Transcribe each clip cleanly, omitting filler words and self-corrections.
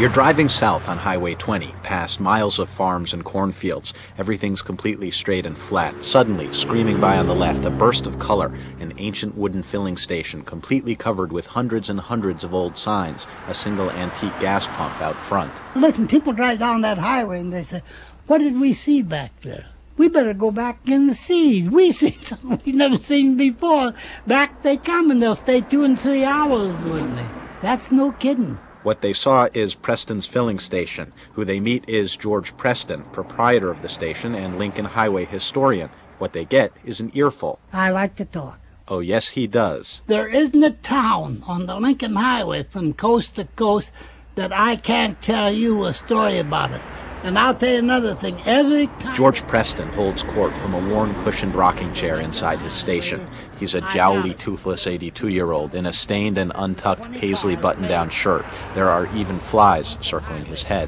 You're driving south on Highway 20, past miles of farms and cornfields. Everything's completely straight and flat. Suddenly, screaming by on the left, a burst of color, an ancient wooden filling station completely covered with hundreds and hundreds of old signs, a single antique gas pump out front. Listen, people drive down that highway and they say, what did we see back there? We better go back and see. We see something we've never seen before. Back they come and they'll stay 2 and 3 hours with me. That's no kidding. What they saw is Preston's filling station. Who they meet is George Preston, proprietor of the station and Lincoln Highway historian. What they get is an earful. I like to talk. Oh, yes, he does. There isn't a town on the Lincoln Highway from coast to coast that I can't tell you a story about it. And I'll tell you another thing. George Preston holds court from a worn cushioned rocking chair inside his station. He's a jowly, toothless 82-year-old in a stained and untucked paisley button-down shirt. There are even flies circling his head.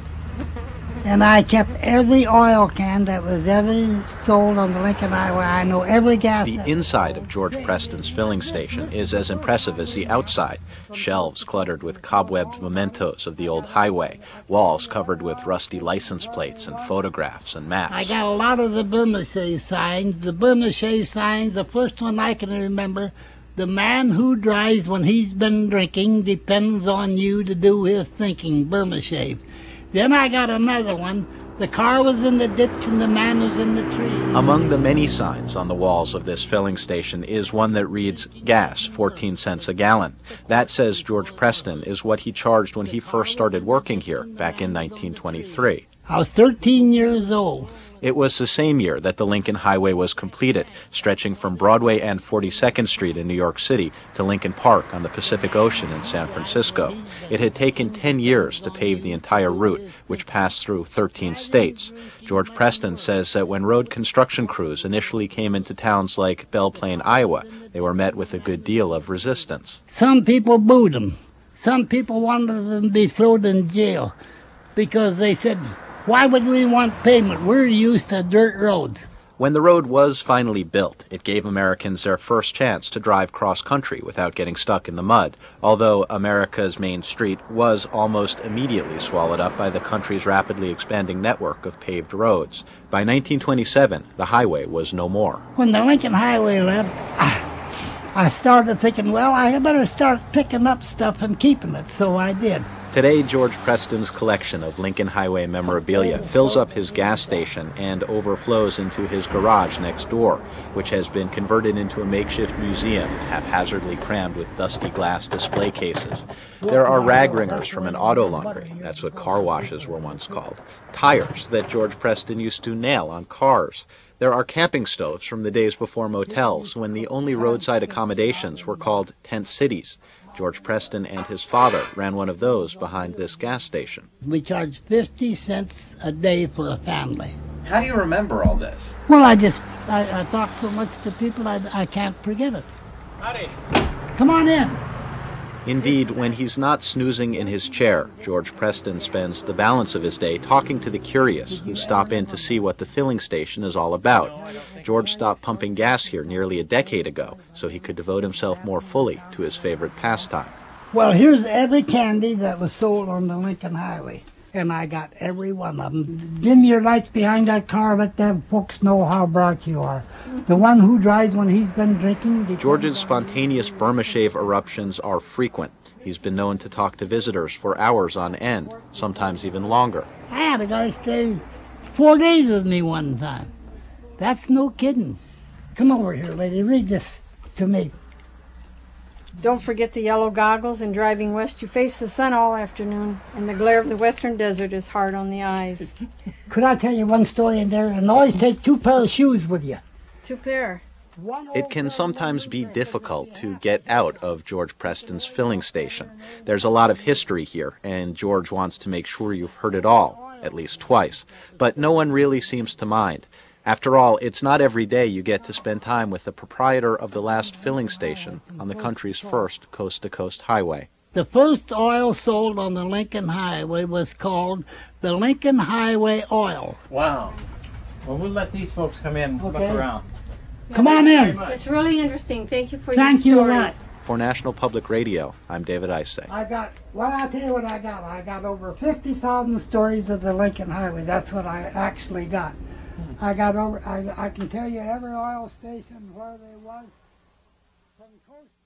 And I kept every oil can that was ever sold on the Lincoln Highway. I know every gas. The inside of George Preston's filling station is as impressive as the outside. Shelves cluttered with cobwebbed mementos of the old highway, walls covered with rusty license plates and photographs and maps. I got a lot of the Burma Shave signs. The Burma Shave signs, the first one I can remember, the man who drives when he's been drinking depends on you to do his thinking, Burma Shave. Then I got another one. The car was in the ditch and the man was in the tree. Among the many signs on the walls of this filling station is one that reads, gas, 14 cents a gallon. That, says George Preston, is what he charged when he first started working here back in 1923. I was 13 years old. It was the same year that the Lincoln Highway was completed, stretching from Broadway and 42nd Street in New York City to Lincoln Park on the Pacific Ocean in San Francisco. It had taken 10 years to pave the entire route, which passed through 13 states. George Preston says that when road construction crews initially came into towns like Belle Plaine, Iowa, they were met with a good deal of resistance. Some people booed them. Some people wanted them to be thrown in jail because they said, why would we want pavement? We're used to dirt roads. When the road was finally built, it gave Americans their first chance to drive cross-country without getting stuck in the mud, although America's main street was almost immediately swallowed up by the country's rapidly expanding network of paved roads. By 1927, the highway was no more. When the Lincoln Highway left, I started thinking, well, I better start picking up stuff and keeping it, so I did. Today, George Preston's collection of Lincoln Highway memorabilia fills up his gas station and overflows into his garage next door, which has been converted into a makeshift museum, haphazardly crammed with dusty glass display cases. There are rag wringers from an auto laundry, that's what car washes were once called, tires that George Preston used to nail on cars. There are camping stoves from the days before motels, when the only roadside accommodations were called tent cities. George Preston and his father ran one of those behind this gas station. We charge 50 cents a day for a family. How do you remember all this? Well, I talk so much to people, I can't forget it. Howdy. Come on in. Indeed, when he's not snoozing in his chair, George Preston spends the balance of his day talking to the curious who stop in to see what the filling station is all about. George stopped pumping gas here nearly a decade ago, so he could devote himself more fully to his favorite pastime. Well, here's every candy that was sold on the Lincoln Highway, and I got every one of them. Dim your lights behind that car, let them folks know how bright you are. The one who drives when he's been drinking. George's spontaneous Burma Shave eruptions are frequent. He's been known to talk to visitors for hours on end, sometimes even longer. I had a guy stay 4 days with me one time. That's no kidding. Come over here, lady. Read this to me. Don't forget the yellow goggles. In driving west, you face the sun all afternoon, and the glare of the western desert is hard on the eyes. Could I tell you one story in there? And always take 2 pairs of shoes with you. 2 pair. It can sometimes be difficult to get out of George Preston's filling station. There's a lot of history here, and George wants to make sure you've heard it all, at least twice. But no one really seems to mind. After all, it's not every day you get to spend time with the proprietor of the last filling station on the country's first coast-to-coast highway. The first oil sold on the Lincoln Highway was called the Lincoln Highway Oil. Wow. Well, we'll let these folks come in and look around. Come on in. It's really interesting. Thank you for your Thank stories. you a lot. For National Public Radio, I'm David Isay. I'll tell you what I got. I got over 50,000 stories of the Lincoln Highway. That's what I actually got. I can tell you every oil station where they was from coast